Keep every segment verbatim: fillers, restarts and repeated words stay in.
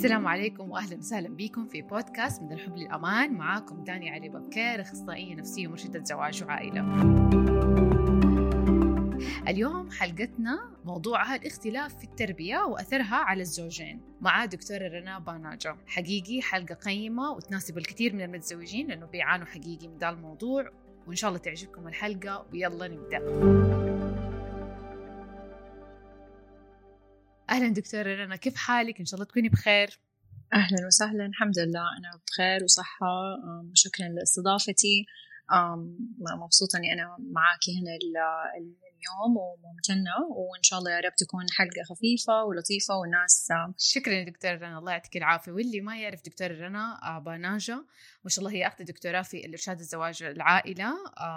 السلام عليكم وأهلا وسهلا بكم في بودكاست من الحب للأمان. معاكم دانيا علي بكير، أخصائية نفسية ومرشدة زواج وعائلة. اليوم حلقتنا موضوعها الاختلاف في التربية وأثرها على الزوجين مع دكتورة رنا باناجة. حقيقي حلقة قيمة وتناسب الكثير من المتزوجين لأنه بيعانوا حقيقي من ذا الموضوع، وإن شاء الله تعجبكم الحلقة ويلا نبدأ. أهلا دكتورة رنا، كيف حالك؟ إن شاء الله تكوني بخير. أهلا وسهلا، الحمد لله أنا بخير وصحة. شكرا لاستضافتي، مبسوطة أني أنا معاكي هنا اليوم وممتنة، وإن شاء الله يا رب تكون حلقة خفيفة ولطيفة والناس. شكرا دكتورة رنا، الله يعطيك العافية. واللي ما يعرف دكتورة رنا باناجة، ما شاء الله هي أخذت دكتوراه في الإرشاد الزواج العائلة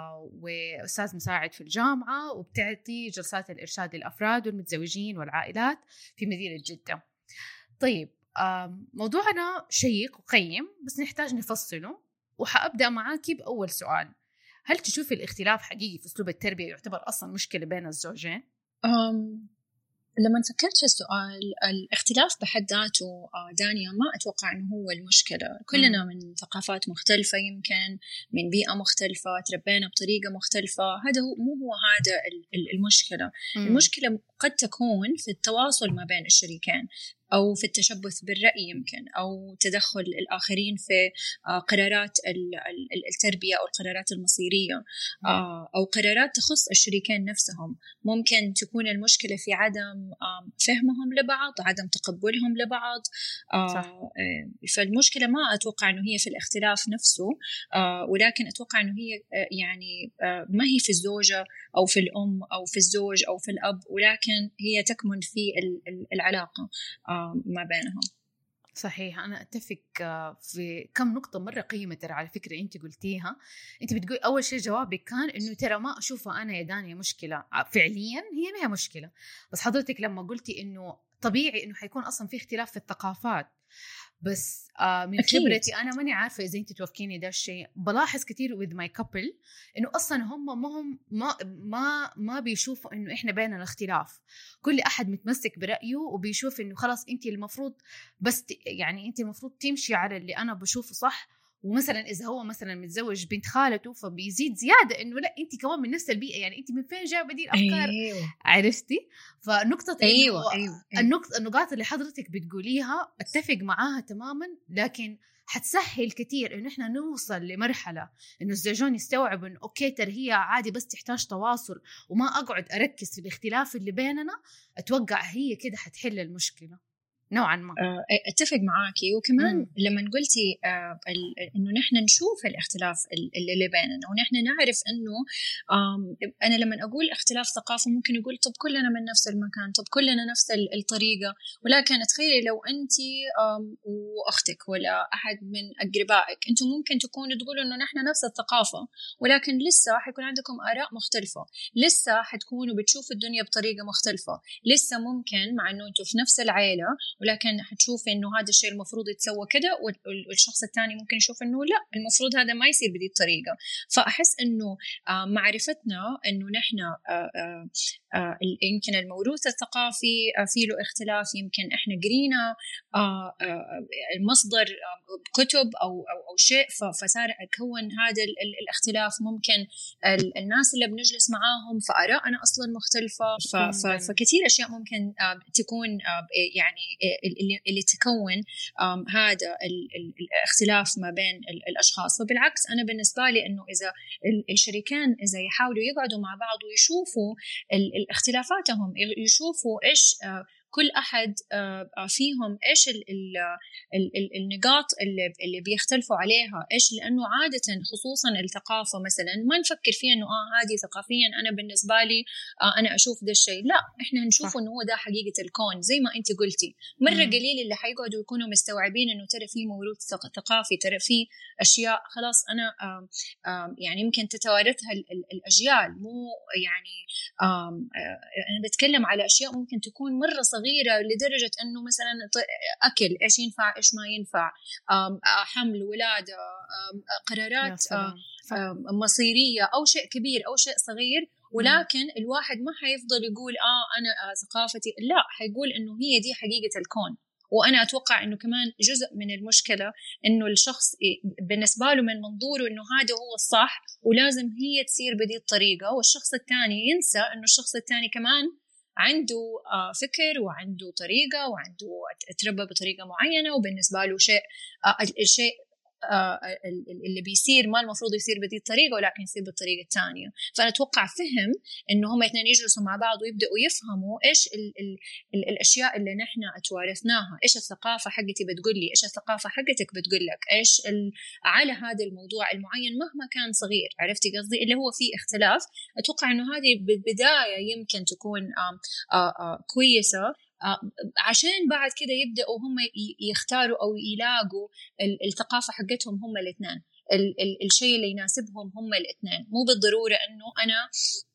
وأستاذ مساعد في الجامعة، وبتعطي جلسات الإرشاد للأفراد والمتزوجين والعائلات في مدينة جدة. طيب موضوعنا شيق وقيم بس نحتاج نفصله، وحأبدأ معاكي بأول سؤال. هل تشوفي الاختلاف حقيقي في أسلوب التربية يعتبر أصلا مشكلة بين الزوجين؟ أم لما فكرت في السؤال، الاختلاف بحد ذاته دانيا ما أتوقع أنه هو المشكلة. كلنا من ثقافات مختلفة، يمكن من بيئة مختلفة، تربينا بطريقة مختلفة. هذا هو مو هو هذا المشكلة. مم. المشكلة قد تكون في التواصل ما بين الشريكين، أو في التشبث بالرأي يمكن، أو تدخل الآخرين في قرارات التربية أو القرارات المصيرية، أو قرارات تخص الشريكين نفسهم. ممكن تكون المشكلة في عدم فهمهم لبعض، عدم تقبلهم لبعض. صح. فالمشكلة ما أتوقع أنه هي في الاختلاف نفسه، ولكن أتوقع أنه هي يعني ما هي في الزوجة أو في الأم أو في الزوج أو في الأب، ولكن هي تكمن في العلاقة ما بينهم. صحيح، أنا أتفق في كم نقطة مرة قيمة ترى على فكرة أنت قلتيها. أنت بتقول أول شيء جوابك كان إنه ترى ما أشوفها أنا يا دانيا مشكلة، فعليا هي ما هي مشكلة، بس حضرتك لما قلتي إنه طبيعي إنه حيكون أصلا في اختلاف في الثقافات، بس آه من أكيد. خبرتي أنا ماني عارفة إذا أنت توافقيني ده الشيء، بلاحظ كتير with my couple إنه أصلا هم ما هم ما ما ما بيشوفوا إنه إحنا بيننا اختلاف. كل أحد متمسك برأيه وبيشوف إنه خلاص أنت المفروض بس يعني أنت المفروض تمشي على اللي أنا بشوفه صح. ومثلا إذا هو مثلا متزوج بنت خالته فبيزيد زيادة إنه لا أنت كمان من نفس البيئة، يعني أنت من فين جايبة دي الأفكار؟ أيوة. عرفتي؟ فنقطة أيوة. أيوة. النقطة النقاط اللي حضرتك بتقوليها أتفق معاها تماما، لكن حتسهل كتير إنه إحنا نوصل لمرحلة إنه الزوجين يستوعبوا إنه أوكي ترى هي عادي بس تحتاج تواصل، وما أقعد أركز في الاختلاف اللي بيننا. أتوقع هي كده حتحل المشكلة نوعا ما. اتفق معاكي، وكمان مم. لما قلتي آه انه نحن نشوف الاختلاف اللي بيننا، ونحن نعرف انه انا لما اقول اختلاف ثقافه ممكن يقول طب كلنا من نفس المكان، طب كلنا نفس الطريقه، ولكن تخيلي لو انت واختك ولا احد من اقربائك انتم ممكن تكونوا تقولوا انه نحن نفس الثقافه، ولكن لسه حيكون عندكم آراء مختلفه، لسه حتكونوا بتشوفوا الدنيا بطريقه مختلفه، لسه ممكن مع انه انتم في نفس العائله ولكن حتشوفي إنه هذا الشيء المفروض يتسوى كده، والشخص الثاني ممكن يشوف إنه لا المفروض هذا ما يصير بدي الطريقة. فأحس إنه معرفتنا إنه نحن يمكن الموروث الثقافي فيه له اختلاف، يمكن إحنا قرينا المصدر كتب أو أو أو شيء فصار كون هذا الاختلاف. ممكن الناس اللي بنجلس معاهم فآرائنا أصلا مختلفة، فكثير أشياء ممكن تكون يعني اللي, اللي تكون هذا الاختلاف ما بين الأشخاص. وبالعكس أنا بالنسبة لي أنه إذا الشريكين إذا يحاولوا يقعدوا مع بعض ويشوفوا اختلافاتهم، يشوفوا إيش كل أحد فيهم إيش ال ال ال النقاط اللي اللي بيختلفوا عليها إيش، لأنه عادة خصوصا الثقافة مثلا ما نفكر فيها إنه آه هذه ثقافيا أنا بالنسبة لي آه أنا أشوف ده الشيء، لا إحنا نشوف إنه هو ده حقيقة الكون. زي ما أنت قلتي مرة مم. قليل اللي حيقعدوا يكونوا مستوعبين إنه ترى في موروث ثقافي، ترى في أشياء خلاص أنا آم آم يعني يمكن تتوارثها الأجيال، مو يعني آم أنا بتكلم على أشياء ممكن تكون مرة صغيرة لدرجة أنه مثلا أكل إيش ينفع إيش ما ينفع، حمل ولادة، قرارات مصيرية أو شيء كبير أو شيء صغير، ولكن الواحد ما حيفضل يقول آه أنا ثقافتي، لا، حيقول إنه هي دي حقيقة الكون وأنا أتوقع إنه كمان جزء من المشكلة إنه الشخص بالنسبة له من منظوره إنه هذا هو الصح ولازم هي تسير بدي الطريقة، والشخص الثاني ينسى إنه الشخص الثاني كمان عنده فكر وعنده طريقة وعنده اتربى بطريقة معينة، وبالنسبة له شيء الشيء اللي بيصير ما المفروض يصير بهذه الطريقة ولكن يصير بالطريقة الثانية. فأنا أتوقع فهم إنه هم اثنين يجلسوا مع بعض ويبدأوا يفهموا إيش ال ال ال الأشياء اللي نحن اتوارثناها، إيش الثقافة حقتي بتقول لي، إيش الثقافة حقتك بتقول لك، إيش على هذا الموضوع المعين مهما كان صغير. عرفتي قصدي؟ اللي هو فيه اختلاف. أتوقع إنه هذه بالبداية يمكن تكون آم آم آم كويسة عشان بعد كده يبدأوا هم يختاروا أو يلاقوا الثقافة حقتهم هم الاثنين، الشيء اللي يناسبهم هم الاثنين. مو بالضرورة أنه أنا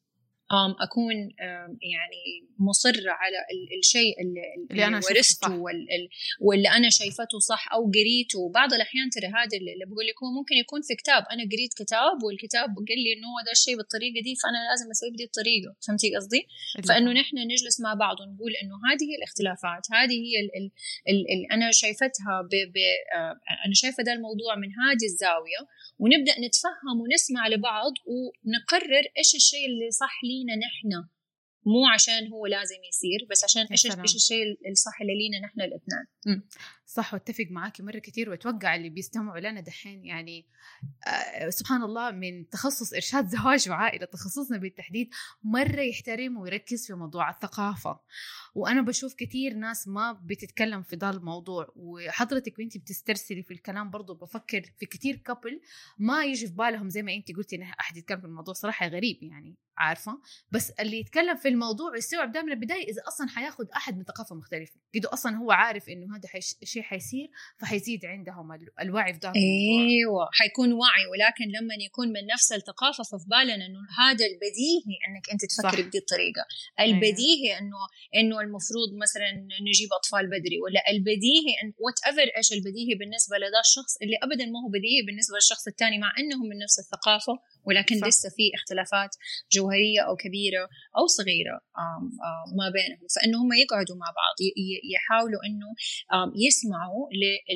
أكون يعني مصرة على الشيء اللي, اللي أنا ورثته واللي أنا شايفته صح أو قريته. بعض الأحيان ترى هذا اللي بقول لكم ممكن يكون في كتاب، أنا قريت كتاب والكتاب قال لي إنه هذا الشيء بالطريقة دي فأنا لازم أسوي بدي الطريقة. فهمتي قصدي؟ فإنه نحن نجلس مع بعض ونقول إنه هذه هي الاختلافات، هذه هي ال ال ال ال أنا شايفتها ب ب أنا شايفة ده الموضوع من هذه الزاوية، ونبدأ نتفهم ونسمع لبعض ونقرر إيش الشيء اللي صح لينا نحن، مو عشان هو لازم يصير بس عشان إيش إيش الشيء الصح اللي لينا نحن الاثنين. صح، واتفق معاكي مرة كتير. واتوقع اللي بيستمعوا لنا دحين يعني آه سبحان الله من تخصص إرشاد زواج وعائلة، تخصصنا بالتحديد، مرة يحترم ويركز في موضوع الثقافة. وأنا بشوف كتير ناس ما بتتكلم في ذا الموضوع، وحضرتك وانتي بتسترسلي في الكلام برضو بفكر في كتير كابل ما يجي في بالهم زي ما انتي قلتي إن أحد يتكلم في الموضوع. صراحة غريب يعني، عارفة، بس اللي يتكلم في الموضوع يستوعب ده من البداية إذا أصلا حياخد أحد من ثقافة مختلفة كده، أصلا هو عارف إنه هذا شيء حيصير، فحيزيد عندهم الوعي في ده الموضوع. أيوة، حيكون وعي. ولكن لما يكون من نفس الثقافة ففي بالنا إنه هذا البديهي إنك أنت تفكر بدي الطريقة، البديهي إنه إنه المفروض مثلا نجيب أطفال بدري، ولا البديهي إن whatever إيش البديهي بالنسبة لذا الشخص اللي أبدا ما هو بديهي بالنسبة للشخص الثاني، مع إنهم من نفس الثقافة ولكن صح. لسه في اختلافات جوهرية أو كبيرة أو صغيرة آم آم ما بينهم. فإنه هم يقعدوا مع بعض يحاولوا إنه يسمعوا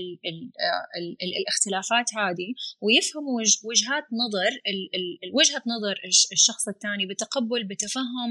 للاختلافات هذه ويفهموا وجهات نظر وجهة نظر الشخص الثاني بتقبل بتفهم.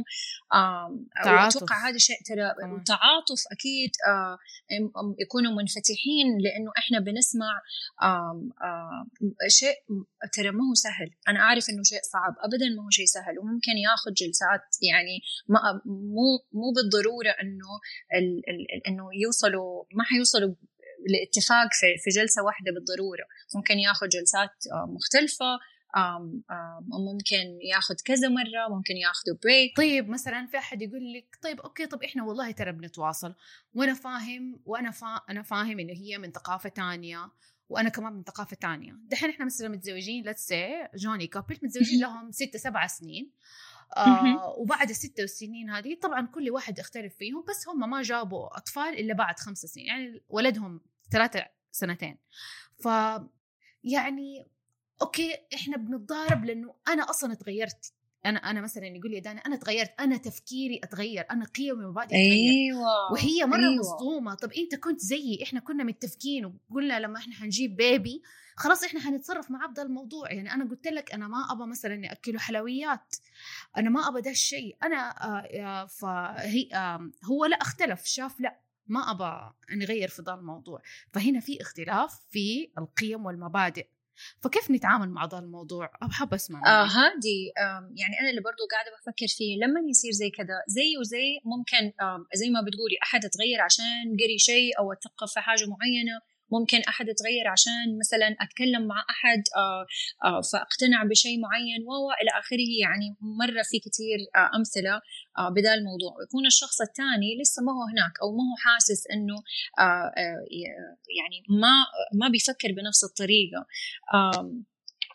وأتوقع هذا شيء ترى تعاطف أكيد. يكونوا منفتحين لأنه إحنا بنسمع آم آم شيء ترى ما هو سهل. أنا أعرف إنه شيء صعب، أبدا ما هو شيء سهل، وممكن ياخذ جلسات يعني ما مو مو بالضرورة إنه ال ال إنه يوصلوا ما حيوصلوا لاتفاق في في جلسة واحدة بالضرورة. ممكن ياخذ جلسات مختلفة، أم أم ممكن ياخذ كذا مرة، ممكن ياخذوا بريك. طيب مثلا في أحد يقول لك طيب أوكي، طب إحنا والله ترى بنتواصل وأنا فاهم وأنا فا أنا فاهم إنه هي من ثقافة تانية وأنا كمان من ثقافة تانية. دحين إحنا مثلا متزوجين let's say جوني كابل متزوجين لهم ستة سبعة سنين آه وبعد الستة والسنين هذه طبعا كل واحد اختلف فيهم، بس هم ما جابوا أطفال إلا بعد خمس سنين، يعني ولدهم ثلاثة سنتين. ف يعني أوكي إحنا بنتضارب لأنه أنا أصلا تغيرت. أنا أنا مثلا يقول لي دانا أنا تغيرت، أنا تفكيري أتغير، أنا قيمي ومبادئي تغير. أيوة. وهي مرة أيوة. مصدومة. طب أنت كنت زيي، إحنا كنا متفقين وقلنا لما إحنا حنجيب بيبي خلاص إحنا حنتصرف معاه بهذا الموضوع. يعني أنا قلت لك أنا ما أبى مثلا إني أكله حلويات، أنا ما أبى ده الشيء. أنا آه فهي آه هو لا اختلف، شاف لا ما أبى نغير في ذا الموضوع. فهنا في اختلاف في القيم والمبادئ. فكيف نتعامل مع هذا الموضوع؟ أحب أسمع منك. آه هادي آه يعني أنا اللي برضو قاعدة بفكر فيه لما يصير زي كذا زي وزي ممكن آه زي ما بتقولي أحد تغير عشان قري شيء أو أتثقف في حاجة معينة، ممكن أحد تغير عشان مثلا أتكلم مع أحد آه آه فأقتنع بشيء معين و إلى آخره. يعني مرة في كتير آه أمثلة آه بدا الموضوع، ويكون الشخص الثاني لسه ما هو هناك أو ما هو حاسس إنه آه آه يعني ما ما بيفكر بنفس الطريقة. آه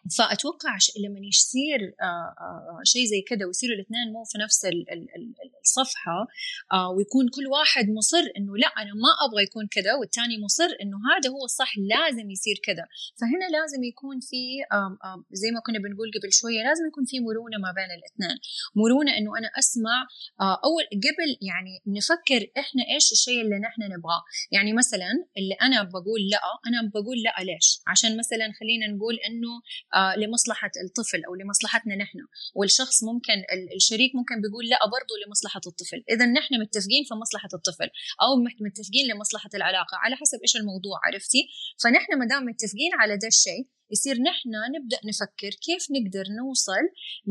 فأتوقع لما يصير شيء زي كده ويصيروا الاثنين مو في نفس الصفحة ويكون كل واحد مصر إنه لا أنا ما أبغى يكون كده والتاني مصر إنه هذا هو الصح لازم يصير كده. فهنا لازم يكون في زي ما كنا بنقول قبل شوية لازم يكون في مرونة ما بين الاثنين. مرونة إنه أنا أسمع أول قبل يعني نفكر إحنا إيش الشيء اللي نحن نبغاه. يعني مثلا اللي أنا بقول لا أنا بقول لا ليش؟ عشان مثلا خلينا نقول إنه آه لمصلحة الطفل أو لمصلحتنا نحن، والشخص ممكن الشريك ممكن بيقول لا برضو لمصلحة الطفل. إذا نحن متفقين في مصلحة الطفل أو متفقين لمصلحة العلاقة على حسب إيش الموضوع، عرفتي؟ فنحن مدام متفقين على ده الشيء يصير نحن نبدأ نفكر كيف نقدر نوصل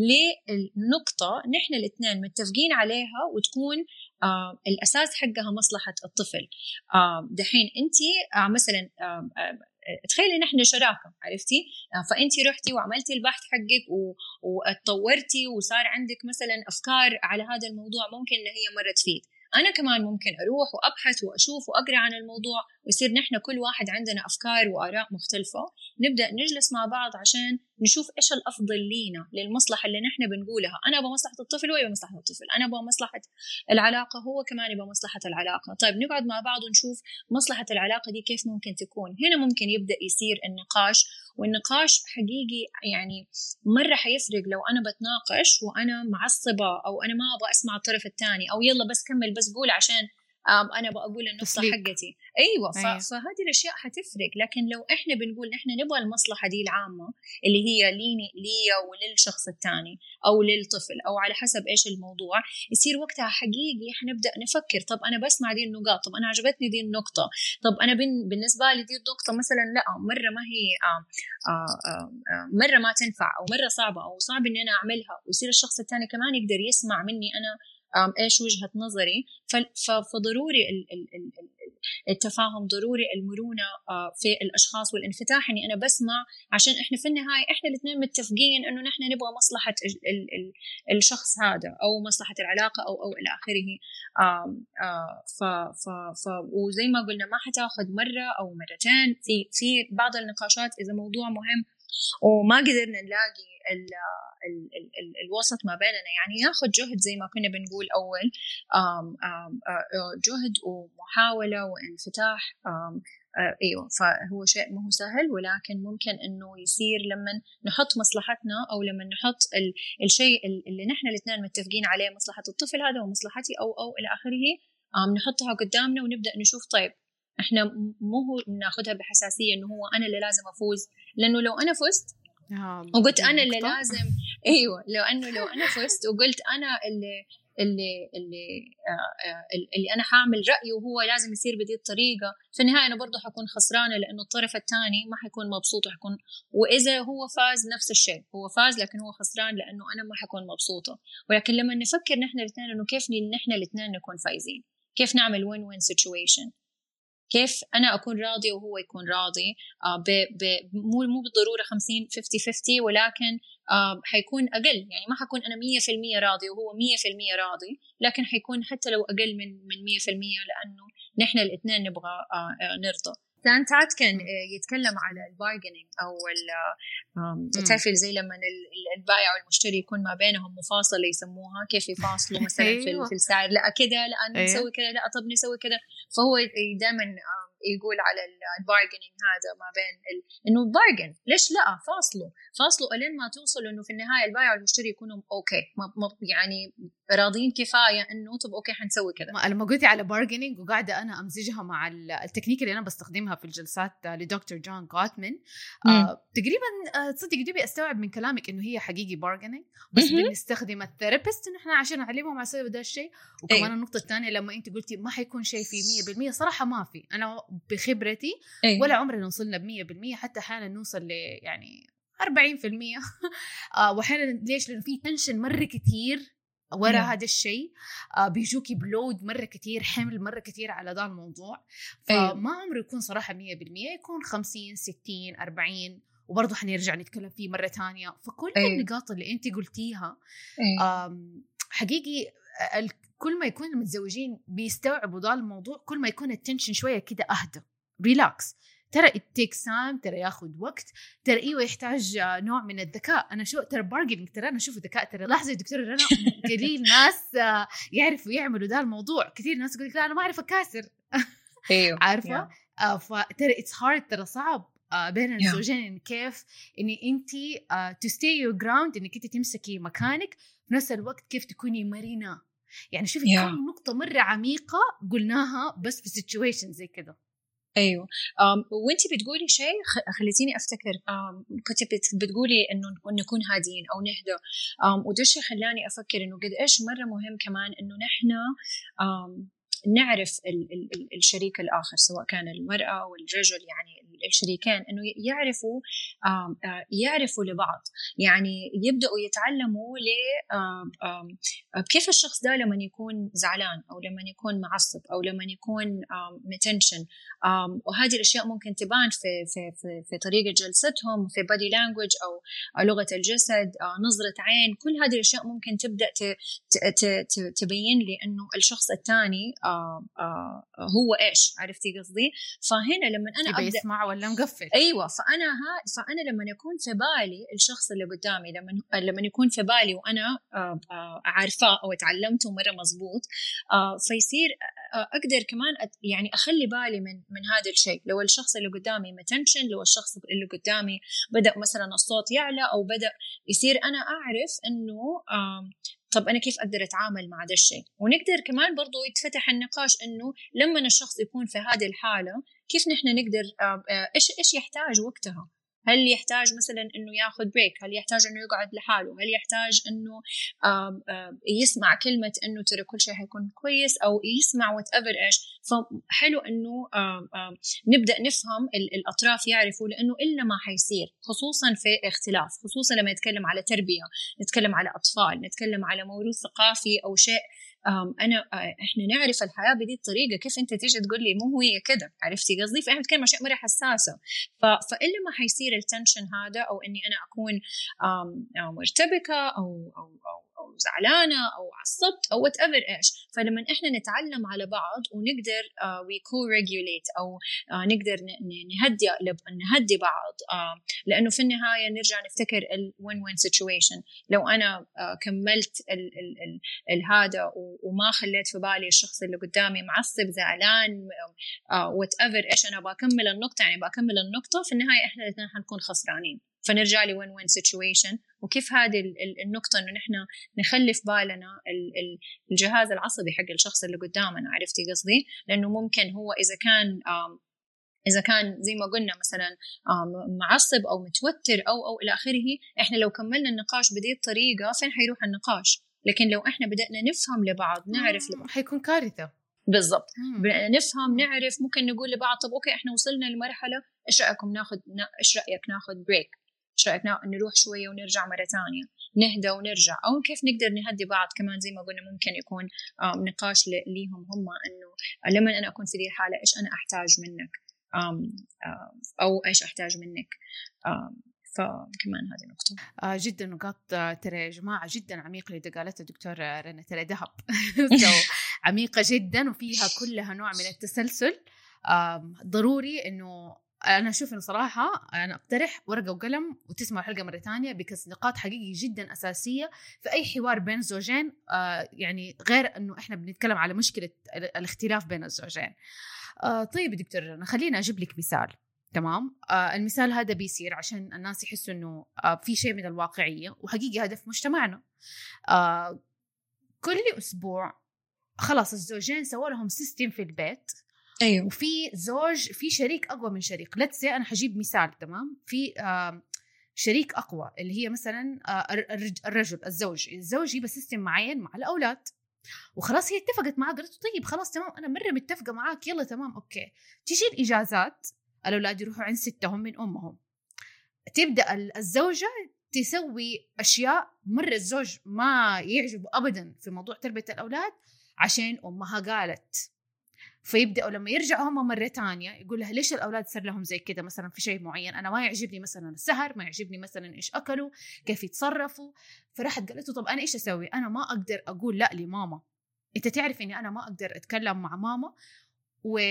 لنقطة نحن الاثنين متفقين عليها وتكون آه الأساس حقها مصلحة الطفل. آه دحين أنتي آه مثلا آه آه تخيلي نحن شراكة، عرفتي؟ فأنتي رحتي وعملتي البحث حقك واتطورتي وصار عندك مثلا أفكار على هذا الموضوع ممكن إن هي مرة تفيد. أنا كمان ممكن أروح وأبحث وأشوف وأقرأ عن الموضوع ويصير نحن كل واحد عندنا أفكار وآراء مختلفة. نبدأ نجلس مع بعض عشان نشوف إيش الأفضل لينا للمصلحة اللي نحن بنقولها. أنا أبغى مصلحة الطفل وهو يبغى مصلحة الطفل، أنا أبغى مصلحة العلاقة هو كمان يبغى مصلحة العلاقة. طيب نقعد مع بعض ونشوف مصلحة العلاقة دي كيف ممكن تكون. هنا ممكن يبدأ يصير النقاش، والنقاش حقيقي يعني مرة حيفرق لو أنا بتناقش وأنا معصبة أو أنا ما أبغى أسمع الطرف الثاني أو يلا بس كمل بس قول عشان أنا بقول النقطة حقتي. أيوة, أيوة. فهذه الأشياء حتفرق. لكن لو إحنا بنقول إحنا نبغى المصلحة دي العامة اللي هي ليني ليا وللشخص الثاني أو للطفل أو على حسب إيش الموضوع، يصير وقتها حقيقي حنبدأ نفكر طب أنا بسمع دي النقاط، طب أنا عجبتني دي النقطة، طب أنا بالنسبة لي دي النقطة مثلا لا مرة ما هي آه آه آه مرة ما تنفع أو مرة صعبة أو صعب إني أنا أعملها، ويصير الشخص الثاني كمان يقدر يسمع مني أنا إيش وجهة نظري. فضروري التفاهم، ضروري المرونة في الأشخاص والانفتاح إني أنا بسمع عشان إحنا في النهاية إحنا الاثنين متفقين إنه نحن نبغى مصلحة الشخص هذا أو مصلحة العلاقة أو أو إلى آخره. ف ف ف وزي ما قلنا ما حتاخد مرة أو مرتين. في في بعض النقاشات إذا موضوع مهم وما قدرنا نلاقي ال ال ال ال الوسط ما بيننا، يعني ياخذ جهد زي ما كنا بنقول أول، آم آم جهد ومحاولة وانفتاح. آم أيوة، فهو شيء ما هو سهل، ولكن ممكن إنه يصير لما نحط مصلحتنا أو لما نحط ال الشيء اللي نحن الاثنين متفقين عليه مصلحة الطفل هذا ومصلحتي أو أو إلى آخره، آم نحطها قدامنا ونبدأ نشوف طيب إحنا مو هو ناخذها بحساسية إنه هو أنا اللي لازم أفوز، لأنه لو أنا فزت وقلت أنا اللي لازم أيوة لو أنه لو أنا فزت وقلت أنا اللي اللي اللي آه اللي أنا حاعمل رأيي وهو لازم يصير بدي الطريقة، في النهاية أنا برضو حكون خسرانة لأنه الطرف الثاني ما حيكون مبسوط وحكون، وإذا هو فاز نفس الشيء، هو فاز لكن هو خسران لأنه أنا ما حكون مبسوطة. ولكن لما نفكر نحن الاثنين إنه كيف نحن الاثنين نكون فايزين، كيف نعمل win win situation، كيف أنا أكون راضي وهو يكون راضي، آه ب ب مو مو بالضرورة خمسين خمسين خمسين، ولكن آه حيكون أقل، يعني ما حكون أنا مية في المية راضي وهو مية في المية راضي، لكن حيكون حتى لو أقل من من مية في المية لأنه نحن الاثنين نبغى آه آه نرضى. كان تات كان يتكلم على البارجينينج أو تعرفي زي لما البائع والمشتري يكون ما بينهم مفاصلة يسموها، كيف يفاصلوا مثلا في في السعر، لا كذا لا نسوي كذا لا طب نسوي كذا. فهو دائما يقول على البارجينينج هذا ما بين ال... إنه بارجن ليش لا فاصلوا فاصلوا ألين ما توصلوا إنه في النهاية البائع والمشتري يكونوا أوكي ما... ما... يعني راضين كفاية إنه طب أوكي حنسوي كذا. لما قلتي على بارجينينج وقاعدة أنا أمزجها مع التكنيك اللي أنا بستخدمها في الجلسات لدكتور جون غوتمان، آه تقريبا آه تصدق جديبي أستوعب من كلامك إنه هي حقيقي بارجينينج، بس بنستخدم الثيرابيست إنه إحنا عشان نعلمهم على سوي ده الشيء. وكمان أيه. النقطة الثانية لما أنت قلتي ما حيكون شيء في مية بالمية، صراحة ما في، أنا بخبرتي أيه. ولا عمرنا وصلنا بمية بالمية، حتى حالا نوصل ل يعني أربعين في المية آه وحالا ليش؟ لأنه في تنشن مرة كتير ورا yeah. هذا الشيء، آه بيجوكي بلود مرة كتير، حمل مرة كتير على ذا الموضوع، فما عمره يكون صراحة مية بالمية، يكون خمسين ستين أربعين، وبرضه حنرجع نتكلم فيه مرة تانية. فكل أيه. النقاط اللي أنت قلتيها أيه. حقيقي كل ما يكون المتزوجين بيستوعبوا ذا الموضوع كل ما يكون التنشن شوية كده أهدى، ريلاكس، ترى التيك سام، ترى ياخد وقت، ترى ايوه يحتاج نوع من الذكاء. انا شو ترى بارجينج، ترى انا اشوف ذكاء. ترى لاحظي دكتور رنا، قليل ناس يعرفوا يعملوا ده الموضوع. كثير ناس يقول لك لا انا ما اعرف اكاسر. ايوه عارفه. yeah. آه فترى اتس هارد، ترى صعب آه بين yeah. الزوجين كيف اني انتي تو ستي يور جراوند، انك انت تمسكي مكانك في نفس الوقت كيف تكوني مرنه. يعني شوفي yeah. كم نقطه مره عميقه قلناها بس في سيتويشن زي كده. ايوه um, وانتي بتقولي شيء خليتيني افتكر um, كنت بتقولي انه نكون هادين او نهدى um, وده الشيء خلاني افكر انه قد ايش مره مهم كمان انه نحن um, نعرف ال ال الشريك الآخر، سواء كان المرأة أو الرجل، يعني الشريكين إنه يعرفوا يعرفوا لبعض، يعني يبدأوا يتعلموا ل كيف الشخص ده لما يكون زعلان أو لما يكون معصب أو لما يكون متنشن. وهذه الأشياء ممكن تبان في في في في طريقة جلستهم، في body language أو لغة الجسد، نظرة عين. كل هذه الأشياء ممكن تبدأ تبين لي إنه الشخص الثاني آه آه هو إيش، عرفتي قصدي؟ فهنا لما أنا أبدأ يسمع ولا مقفل. أيوة، فأنا ها فأنا لما يكون في بالي الشخص اللي قدامي، لما لما يكون في بالي وأنا آه آه عارفاه أو تعلمته مرة مظبوط، آه فيصير آه أقدر كمان يعني أخلي بالي من من هذا الشيء. لو الشخص اللي قدامي متنشن، لو الشخص اللي قدامي بدأ مثلا الصوت يعلى أو بدأ يصير، أنا أعرف إنه آه طب أنا كيف أقدر أتعامل مع هذا الشيء. ونقدر كمان برضو يتفتح النقاش إنه لما الشخص يكون في هذه الحالة كيف نحن نقدر إيش إيش يحتاج وقتها. هل يحتاج مثلا إنه ياخذ بريك؟ هل يحتاج إنه يقعد لحاله؟ هل يحتاج إنه آم آم يسمع كلمة إنه ترى كل شيء هيكون كويس، أو يسمع whatever إيش. فحلو إنه آم آم نبدأ نفهم الأطراف يعرفوا، لأنه إلا ما حيصير، خصوصا في اختلاف، خصوصا لما نتكلم على تربية، نتكلم على أطفال، نتكلم على موروث ثقافي أو شيء. أنا إحنا نعرف الحياة بهذه الطريقة، كيف أنت تيجي تقول لي مو هي كده، عرفتي قصدي؟ فإحنا نتكلم عن شيء مرة حساسة. فإلا ما حيصير التنشن هذا، أو إني أنا أكون مرتبكة أو أو أو أو زعلانة أو عصبت أو whatever إيش. فلما إحنا نتعلم على بعض ونقدر uh, we co-regulate أو uh, نقدر نهدي نهدي بعض، uh, لأنه في النهاية نرجع نفتكر ال win-win situation. لو أنا uh, كملت ال ال ال ال هذا وما خليت في بالي الشخص اللي قدامي معصب زعلان uh, whatever إيش، أنا بكمل النقطة، يعني بكمل النقطة، في النهاية إحنا الاثنين حنكون خسرانين. فنرجع لي win-win situation. وكيف هذه النقطة إنه نحن نخلي في بالنا الجهاز العصبي حق الشخص اللي قدامنا، عرفتي قصدي؟ لأنه ممكن هو إذا كان إذا كان زي ما قلنا مثلا معصب أو متوتر أو أو إلى آخره، إحنا لو كملنا النقاش بدي الطريقة فين حيروح النقاش؟ لكن لو إحنا بدأنا نفهم لبعض، نعرف لبعض، حيكون كارثة. بالضبط. نفهم، نعرف، ممكن نقول لبعض طب أوكي إحنا وصلنا لمرحلة، إيش رأيكم ناخد إيش رأيك ناخد بريك؟ إيش رأيك نروح شوية ونرجع مرة تانية، نهدى ونرجع. أو كيف نقدر نهدي بعض كمان، زي ما قلنا ممكن يكون نقاش ليهم هم، إنه لما أنا أكون في دي الحالة إيش أنا أحتاج منك، أو إيش أحتاج منك. فكمان هذه نقطة آه جدا نقاط ترى يا جماعة جدا عميقة اللي قالتها الدكتور رنا، ترى ذهب عميقة جدا وفيها كلها نوع من التسلسل. آه ضروري إنه أنا أشوف إنه صراحة أنا أقترح ورقة وقلم وتسمع الحلقة مرة تانية، بكس نقاط حقيقي جدا أساسية في أي حوار بين زوجين. آه يعني غير إنه إحنا بنتكلم على مشكلة الاختلاف بين الزوجين. آه طيب دكتور رنا، خلينا أجيب لك مثال. تمام. آه المثال هذا بيصير عشان الناس يحسوا إنه آه في شيء من الواقعية، وحقيقي هذا في مجتمعنا. آه كل أسبوع خلاص الزوجين سووا لهم سيستم في البيت. أيوه. وفي زوج في شريك أقوى من شريك. لا تسي أنا حجيب مثال. تمام. في آه شريك أقوى اللي هي مثلا آه الرجل الزوج الزوج يبقى سيستم معين مع الأولاد، وخلاص هي اتفقت معاه، قالت طيب خلاص تمام أنا مرة متفقة معاك، يلا تمام أوكي. تيجي الإجازات الأولاد يروحوا عند ستهم من أمهم، تبدأ الزوجة تسوي أشياء مرة الزوج ما يعجب أبدا في موضوع تربية الأولاد عشان أمها قالت. فيبدأوا لما يرجعوا هم مرة تانية يقول لها ليش الأولاد صار لهم زي كده مثلا في شيء معين، أنا ما يعجبني مثلا السهر، ما يعجبني مثلا إيش أكلوا، كيف يتصرفوا. فراحت قالت له طب أنا إيش أسوي؟ أنا ما أقدر أقول لا لماما، أنت تعرف إني أنا ما أقدر أتكلم مع ماما، و...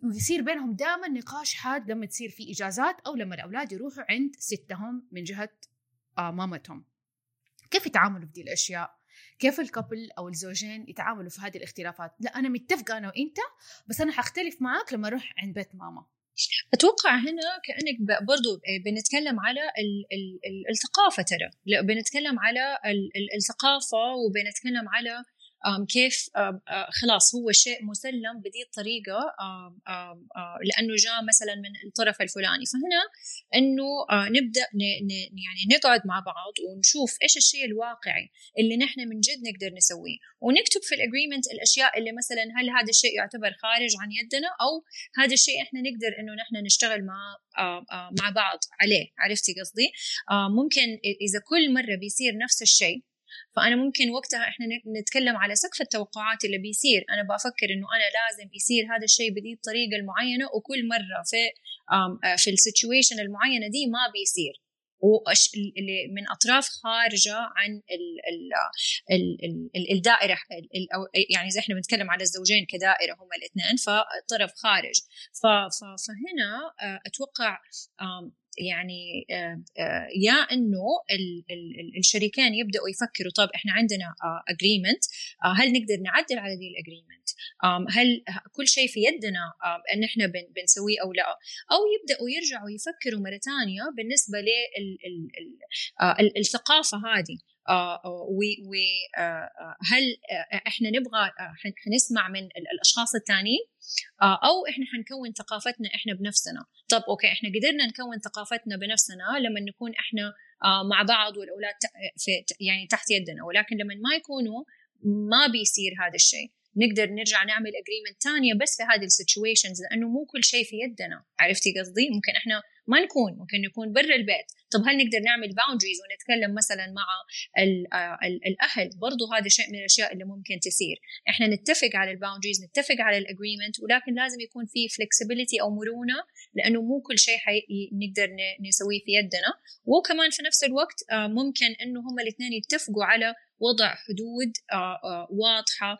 ويصير بينهم دائما نقاش حاد لما تصير في إجازات أو لما الأولاد يروحوا عند ستهم من جهة آه مامتهم. كيف يتعاملوا في دي الأشياء؟ كيف الكابل أو الزوجين يتعاملوا في هذه الاختلافات؟ لا أنا متفقة أنا وإنت، بس أنا حختلف معاك لما أروح عند بيت ماما. أتوقع هنا كأنك برضو بنتكلم على ال ال ال الثقافة، ترى بنتكلم على ال ال الثقافة، وبنتكلم على كيف خلاص هو شيء مسلم بدي الطريقة لأنه جاء مثلا من الطرف الفلاني. فهنا أنه نبدأ يعني نقعد مع بعض ونشوف إيش الشيء الواقعي اللي نحن من جد نقدر نسويه، ونكتب في الأجريمنت الأشياء اللي مثلا هل هذا الشيء يعتبر خارج عن يدنا، أو هذا الشيء إحنا نقدر إنه نحن نشتغل مع مع بعض عليه. عرفتي قصدي؟ ممكن إذا كل مرة بيصير نفس الشيء، فأنا ممكن وقتها إحنا نتكلم على سقف التوقعات اللي بيصير. أنا بفكر إنه أنا لازم يصير هذا الشيء بدي الطريقة المعينة، وكل مرة في في السيتويشن المعينة دي ما بيصير، واللي من أطراف خارجة عن ال ال ال ال الدائرة، يعني إذا إحنا بنتكلم على الزوجين كدائرة هم الاثنين، فالطرف خارج. فهنا أتوقع يعني يا إنه الشريكين يبدأوا يفكروا طب إحنا عندنا agreement، هل نقدر نعدل على دي الagreement، هل كل شيء في يدنا أن إحنا بنسويه أو لا، أو يبدأوا يرجعوا يفكروا مرة تانية بالنسبة للثقافة هذه، وهل إحنا نبغى حنسمع من الأشخاص التانيين، أو إحنا حنكون ثقافتنا إحنا بنفسنا. طب أوكي، إحنا قدرنا نكون ثقافتنا بنفسنا لما نكون إحنا مع بعض والأولاد في يعني تحت يدنا، ولكن لما ما يكونوا ما بيصير هذا الشيء، نقدر نرجع نعمل agreement تانية بس في هذه السيتويشنز، لأنه مو كل شيء في يدنا. عرفتي قصدي؟ ممكن إحنا ما نكون، ممكن نكون برا البيت. طب هل نقدر نعمل boundaries ونتكلم مثلا مع ال ال الأهل؟ برضو هذا شيء من الأشياء اللي ممكن تصير. إحنا نتفق على الباوندريز، نتفق على الagreement، ولكن لازم يكون في flexibility أو مرونة، لأنه مو كل شيء نقدر نسويه في يدنا. وكمان في نفس الوقت ممكن إنه هم الاثنين يتفقوا على وضع حدود واضحة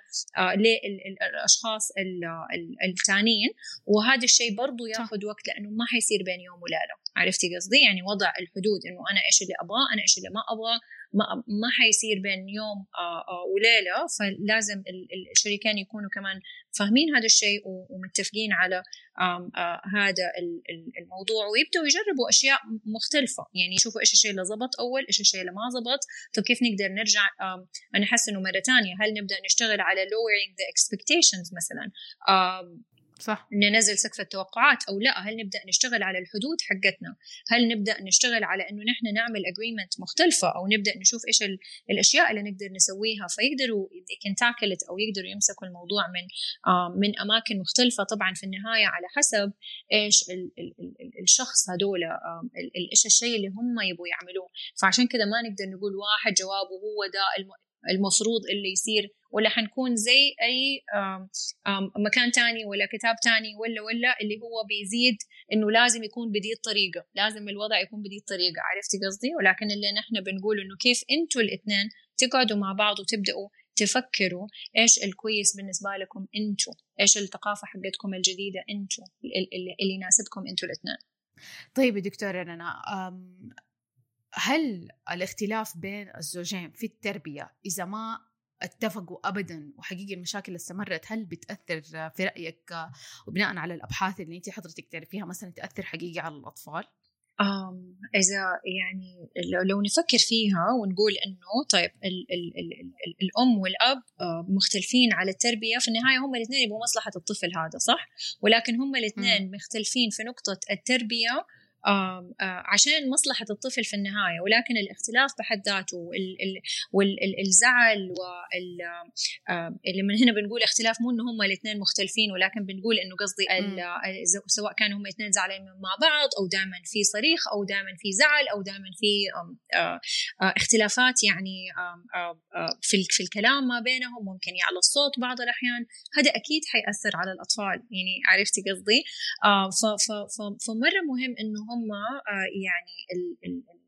للأشخاص الثانيين، وهذا الشيء برضو ياخذ وقت، لأنه ما حيصير بين يوم وليلة. عرفتي قصدي؟ يعني وضع الحدود إنه أنا إيش اللي أبغاه، أنا إيش اللي ما أبغاه، ما ما حيصير بين يوم وليلة. فلازم الشريكين يكونوا كمان فاهمين هذا الشيء ومتفقين على هذا الموضوع، ويبدأوا يجربوا أشياء مختلفة، يعني يشوفوا إيش الشيء اللي زبط أول، إيش الشيء اللي ما زبط. طب كيف نقدر نرجع؟ أنا حاسة إنه مرة تانية هل نبدأ نشتغل على lowering the expectations مثلا، صح، ننزل سقف التوقعات، أو لا هل نبدأ نشتغل على الحدود حقتنا، هل نبدأ نشتغل على إنه نحن نعمل agreement مختلفة، أو نبدأ نشوف إيش الأشياء اللي نقدر نسويها، فيقدروا يمكن تاكلت أو يقدروا يمسكوا الموضوع من آه من أماكن مختلفة. طبعا في النهاية على حسب إيش ال ال ال الشخص هدول آه إيش الشيء اللي هم يبغوا يعملوه. فعشان كده ما نقدر نقول واحد جوابه هو ده المفروض اللي يصير، ولا حنكون زي أي آم آم مكان تاني ولا كتاب تاني ولا ولا اللي هو بيزيد إنه لازم يكون بدي الطريقة، لازم الوضع يكون بدي الطريقة. عرفتي قصدي؟ ولكن اللي نحن بنقول إنه كيف أنتوا الاثنين تقعدوا مع بعض وتبدأوا تفكروا إيش الكويس بالنسبة لكم أنتوا، إيش الثقافة حقتكم الجديدة أنتوا اللي, اللي يناسبكم أنتوا الاثنين. طيب يا دكتورة رنا، هل الاختلاف بين الزوجين في التربية إذا ما اتفقوا أبداً وحقيقة المشاكل استمرت، هل بتأثر في رأيك وبناء على الأبحاث اللي أنت حضرتك تعرفيها مثلاً تأثر حقيقي على الأطفال؟ أم إذا يعني لو نفكر فيها ونقول إنه طيب ال ال ال ال الأم والأب مختلفين على التربية، في النهاية هم الاثنين يبغوا مصلحة الطفل، هذا صح، ولكن هم الاثنين مختلفين في نقطة التربية آه آه عشان مصلحة الطفل في النهاية. ولكن الاختلاف بحد ذاته والزعل واللي من هنا بنقول اختلاف، مو إنه هم الاثنين مختلفين، ولكن بنقول إنه قصدي سواء كانوا هم الاثنين زعلين مع بعض، أو دائما في صريخ، أو دائما في زعل، أو دائما في آه آه اختلافات يعني آه آه في في الكلام ما بينهم، ممكن يعلى الصوت بعض الأحيان. هذا أكيد حيأثر على الأطفال، يعني عرفتي قصدي؟ آه فمرة مهم إنه هم يعني ال ال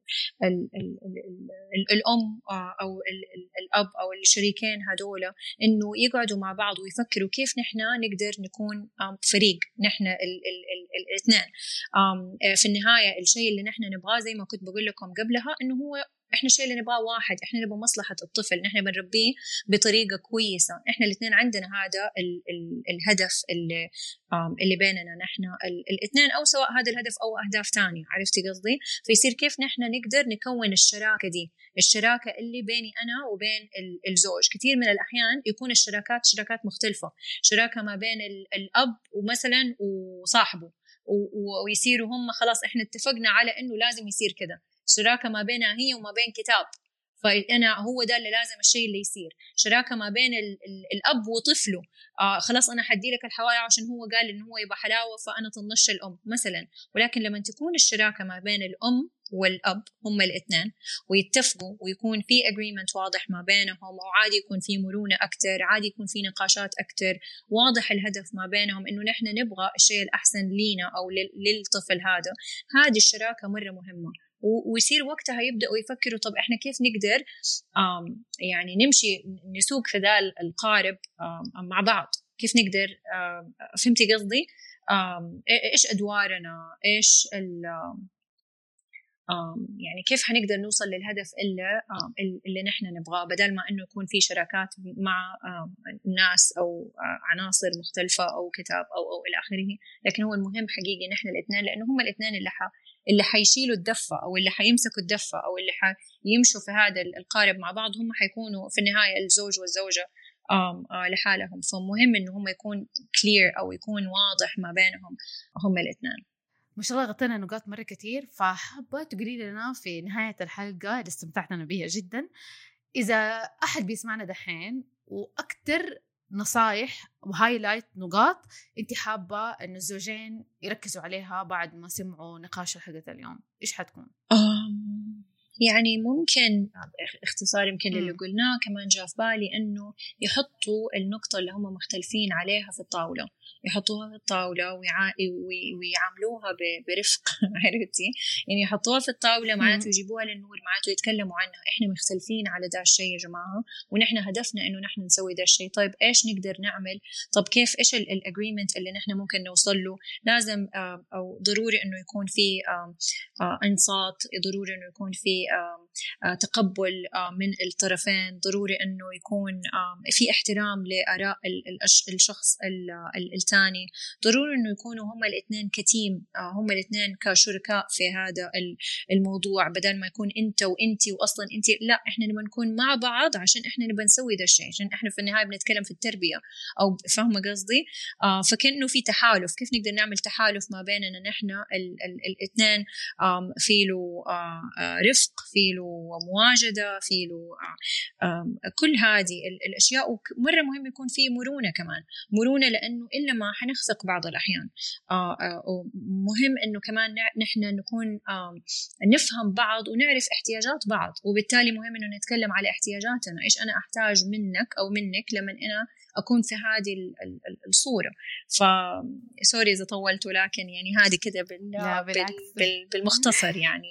ال ال ال ال الأم أو ال ال الأب أو الشريكين هذولا إنه يقعدوا مع بعض ويفكروا كيف نحن نقدر نكون فريق نحن الاثنين. في النهاية الشيء اللي نحن نبغاه زي ما كنت بقول لكم قبلها إنه هو إحنا الشيء اللي نبغاه واحد، إحنا نبغى مصلحة الطفل، نحن بنربيه بطريقة كويسة، إحنا الاثنين عندنا هذا ال ال الهدف اللي اللي بيننا نحن الاثنين، أو سواء هذا الهدف أو أهداف تانية. عرفتي قصدي؟ فيصير كيف نحن نقدر نكون الشراكة دي، الشراكة اللي بيني أنا وبين الزوج. كثير من الأحيان يكون الشراكات شراكات مختلفة، شراكة ما بين الأب ومثلا وصاحبه، ويصيروا هم خلاص إحنا اتفقنا على إنه لازم يصير كده، شراكة ما بينها هي وما بين كتاب، فأنا هو ده اللي لازم الشيء اللي يصير. شراكة ما بين ال ال الأب وطفله، آه خلاص أنا حدي لك الحوايا عشان هو قال إنه هو يبقى حلاوة فأنا طنش الأم مثلا. ولكن لما تكون الشراكة ما بين الأم والأب هم الاثنين ويتفقوا ويكون في agreement واضح ما بينهم، وعادي يكون في مرونة أكتر، عادي يكون في نقاشات أكتر، واضح الهدف ما بينهم إنه نحن نبغى الشيء الأحسن لينا أو للطفل هذا، هذه الشراكة مرة مهمة. ويصير وقتها يبدأوا يفكروا طب إحنا كيف نقدر يعني نمشي نسوق في ذا القارب مع بعض، كيف نقدر، فهمتي قصدي؟ إيش أدوارنا، إيش يعني كيف حنقدر نوصل للهدف اللي اللي نحن نبغاه، بدل ما إنه يكون في شراكات مع ناس أو عناصر مختلفة أو كتاب أو أو إلى آخره. لكن هو المهم حقيقي نحن الاثنين، لأنه هم الاثنين اللي ح اللي حيشيلوا الدفة أو اللي حيمسكوا الدفة أو اللي حيمشوا في هذا القارب مع بعض، هم حيكونوا في النهاية الزوج والزوجة لحالهم. فمهم إنه هم يكون clear أو يكون واضح ما بينهم هم الاثنين. ما شاء الله غطينا نقاط مرة كتير، فحابة تقولي لنا في نهاية الحلقة اللي استمتعنا بها جدا، إذا أحد بيسمعنا دحين وأكتر نصايح وهايلايت نقاط أنت حابة أن الزوجين يركزوا عليها بعد ما سمعوا نقاش حلقة اليوم، إيش حتكون؟ يعني ممكن اختصار يمكن اللي قلناه كمان جاء في بالي إنه يحطوا النقطة اللي هم مختلفين عليها في الطاولة، يحطوها في الطاولة ويعاملوها برفق. عرفتي؟ يعني يحطوها في الطاولة معناته يجيبوها للنور، معناته يتكلموا عنها، إحنا مختلفين على ده الشيء يا جماعة ونحن هدفنا إنه نحن نسوي ده الشيء. طيب إيش نقدر نعمل؟ طب كيف إيش الأجريمنت اللي نحن ممكن نوصل له؟ لازم أو ضروري إنه يكون في إنصات، ضروري إنه يكون في تقبل من الطرفين، ضروري إنه يكون في احترام لآراء الشخص الثاني، ضروري إنه يكونوا هم الاثنين كتيم، هم الاثنين كشركاء في هذا الموضوع، بدل ما يكون أنت وأنتي وأصلا أنتي، لا إحنا نبغى نكون مع بعض عشان إحنا نبغى نسوي ده الشيء، عشان إحنا في النهاية بنتكلم في التربية أو فاهمة قصدي؟ فكأنه في تحالف، كيف نقدر نعمل تحالف ما بيننا نحن الاثنين، في له رفق، في له مواجدة، في له كل هذه الأشياء. ومرة مهم يكون في مرونة كمان، مرونة لأنه إلا ما حنخفق بعض الأحيان. مهم إنه كمان نحن نكون نفهم بعض ونعرف احتياجات بعض، وبالتالي مهم إنه نتكلم على احتياجاتنا، إيش أنا أحتاج منك أو منك لما أنا أكون في هذه الصورة. فسوري إذا طولت، ولكن يعني هذه كده بال... بالمختصر يعني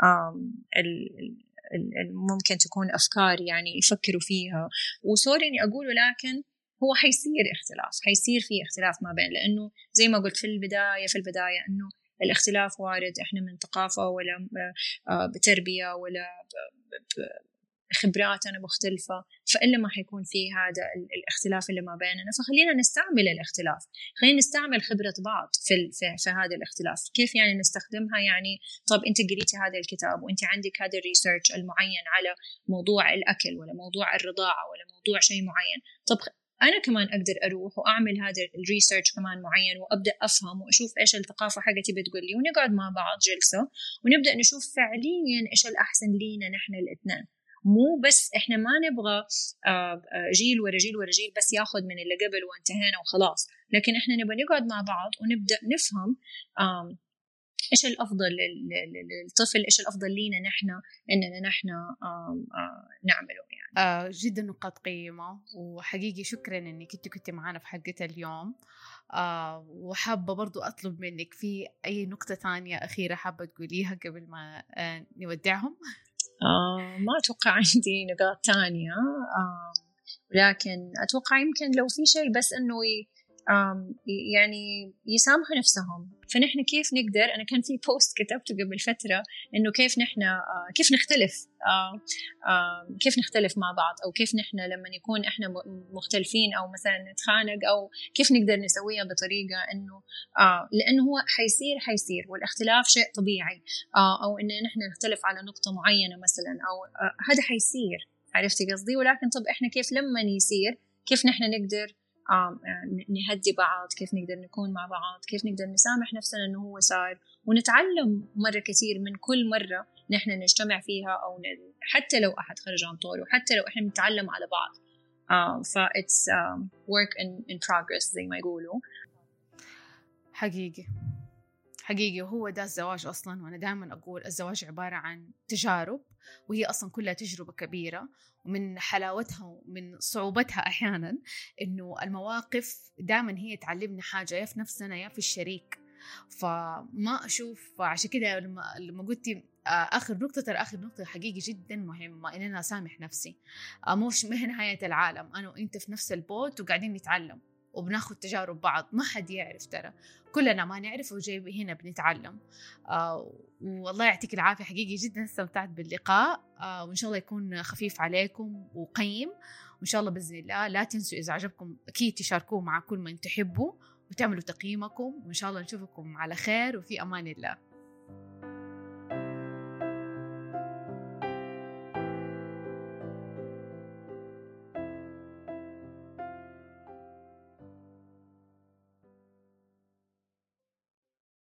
ممكن تكون أفكار يعني يفكروا فيها. وسوري إني أقول، ولكن هو حيصير اختلاف، حيصير فيه اختلاف ما بين، لأنه زي ما قلت في البداية في البداية إنه الاختلاف وارد، إحنا من ثقافة ولا بتربية ولا خبراتنا مختلفة، فإلا ما حيكون فيه هذا الاختلاف اللي ما بيننا. فخلينا نستعمل الاختلاف، خلينا نستعمل خبرة بعض في, في, في هذا الاختلاف. كيف يعني نستخدمها؟ يعني طب أنت قريتي هذا الكتاب وأنت عندك هذا الريسيرش المعين على موضوع الأكل ولا موضوع الرضاعة ولا موضوع شيء معين، طب أنا كمان أقدر أروح وأعمل هذا الريسيرش كمان معين وأبدأ أفهم وأشوف إيش الثقافة حقتي بتقول لي، ونقعد مع بعض جلسة ونبدأ نشوف فعليا إيش الأحسن لينا نحن الاثنين. مو بس إحنا ما نبغى جيل ورا جيل ورا جيل بس ياخذ من اللي قبل وانتهينا وخلاص، لكن إحنا نبغى نقعد مع بعض ونبدأ نفهم إيش الأفضل للطفل، إيش الأفضل لينا نحن إننا نحن نعمله يعني. آه جدا نقاط قيمة، وحقيقي شكرا إنك كنت كنت معنا في حلقة اليوم. آه وحابة برضو أطلب منك في أي نقطة ثانية أخيرة حابة تقوليها قبل ما آه نودعهم؟ آه ما أتوقع عندي نقاط تانية، آه لكن أتوقع يمكن لو في شيء بس إنه يعني يسامحوا نفسهم. فنحن كيف نقدر، أنا كان في بوست كتبته قبل فترة إنه كيف نحن كيف نختلف كيف نختلف مع بعض، أو كيف نحن لما نكون إحنا مختلفين أو مثلا نتخانق، أو كيف نقدر نسويها بطريقة إنه لأنه هو حيصير حيصير والاختلاف شيء طبيعي، أو إن نحن نختلف على نقطة معينة مثلا، أو هذا حيصير، عرفتي قصدي؟ ولكن طب إحنا كيف لما يصير كيف نحن نقدر نهدي بعض، كيف نقدر نكون مع بعض، كيف نقدر نسامح نفسنا إنه هو صار، ونتعلم مرة كثير من كل مرة نحن نجتمع فيها، أو حتى لو أحد خرج عن طوله، حتى لو إحنا نتعلم على بعض. uh, ف it's um, work in, in progress زي ما يقولوا. حقيقي حقيقي وهو ده الزواج أصلا. وأنا دائما أقول الزواج عبارة عن تجارب، وهي أصلا كلها تجربة كبيرة، ومن حلاوتها ومن صعوبتها أحيانا إنه المواقف دائما هي تعلمنا حاجة، يا في نفسنا يا في الشريك. فما أشوف، عشان كده لما, لما قلتي آخر نقطة، ترى آخر نقطة حقيقي جدا مهمة، إن أنا أسامح نفسي. مش مه نهاية العالم، أنا وإنت في نفس البوت وقاعدين نتعلم وبناخد تجارب بعض، ما حد يعرف، ترى كلنا ما نعرف وجاي هنا بنتعلم. آه والله يعطيك العافية، حقيقي جدا استمتعت باللقاء. آه وإن شاء الله يكون خفيف عليكم وقيم، وإن شاء الله بإذن الله لا تنسوا إذا عجبكم أكيد تشاركوه مع كل من تحبوا، وتعملوا تقييمكم، وإن شاء الله نشوفكم على خير وفي أمان الله.